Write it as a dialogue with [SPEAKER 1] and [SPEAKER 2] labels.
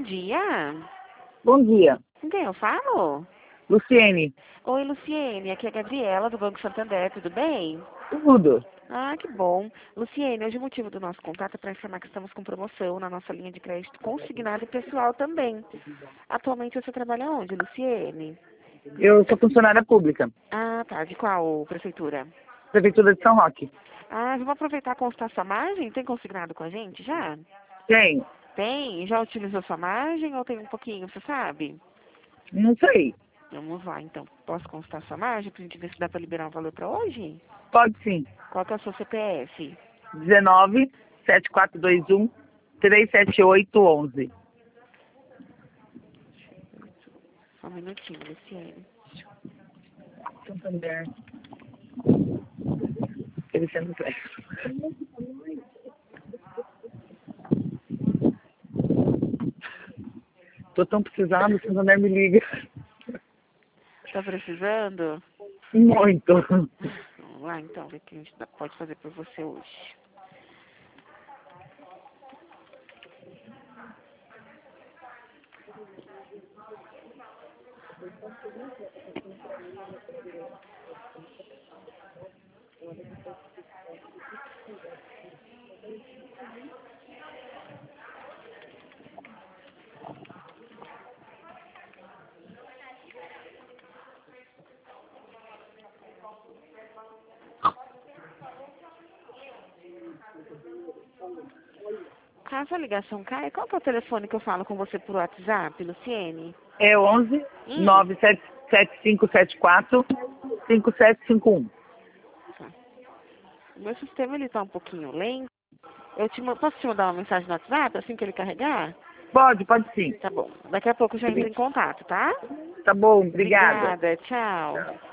[SPEAKER 1] dia.
[SPEAKER 2] Bom dia.
[SPEAKER 1] Com quem eu falo?
[SPEAKER 2] Luciene.
[SPEAKER 1] Oi, Luciene. Aqui é a Gabriela, do Banco Santander. Tudo bem?
[SPEAKER 2] Tudo.
[SPEAKER 1] Ah, que bom. Luciene, hoje o motivo do nosso contato é para informar que estamos com promoção na nossa linha de crédito consignado e pessoal também. Atualmente você trabalha onde, Luciene?
[SPEAKER 2] Eu sou funcionária pública.
[SPEAKER 1] Ah, tá. De qual prefeitura?
[SPEAKER 2] Prefeitura de São Roque.
[SPEAKER 1] Ah, vamos aproveitar a constar sua margem? Tem consignado com a gente já?
[SPEAKER 2] Tem?
[SPEAKER 1] Tem? Já utilizou sua margem ou tem um pouquinho, você sabe?
[SPEAKER 2] Não sei.
[SPEAKER 1] Vamos lá, então. Posso constar sua margem pra gente ver se dá para liberar um valor para hoje?
[SPEAKER 2] Pode sim.
[SPEAKER 1] Qual que é o seu CPF?
[SPEAKER 2] 19 7421 37811.
[SPEAKER 1] Só um minutinho, Luciene.
[SPEAKER 2] Santander. Ele sendo crédito. Tô tão precisando, o Santander me liga.
[SPEAKER 1] Tá precisando?
[SPEAKER 2] Muito.
[SPEAKER 1] Vamos lá, então, ver o que a gente pode fazer por você hoje. Caso a ligação caia, qual que é o telefone que eu falo com você por WhatsApp, Luciene?
[SPEAKER 2] É 11 97574 5751.
[SPEAKER 1] Tá. O meu sistema, ele tá um pouquinho lento. Posso te mandar uma mensagem no WhatsApp assim que ele carregar?
[SPEAKER 2] Pode sim.
[SPEAKER 1] Tá bom. Daqui a pouco eu já entro em contato, tá?
[SPEAKER 2] Tá bom, obrigada.
[SPEAKER 1] Obrigada. Tchau.
[SPEAKER 2] Tchau.